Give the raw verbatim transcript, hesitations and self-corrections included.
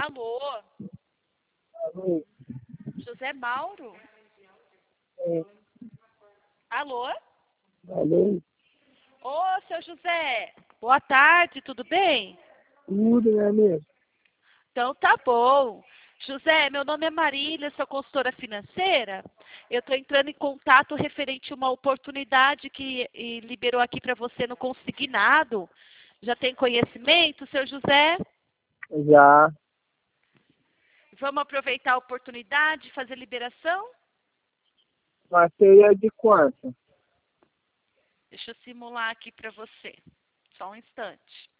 Alô? Alô? José Mauro? É, Alô? alô? Ô, seu José, boa tarde, tudo bem? Tudo, né, mesmo? Então tá bom. José, meu nome é Marília, sou consultora financeira. Eu estou entrando em contato referente a uma oportunidade que e, liberou aqui para você no consignado. Já tem conhecimento, seu José? Já. Vamos aproveitar a oportunidade e fazer liberação? Materia de quanto? Deixa eu simular aqui para você. Só um instante.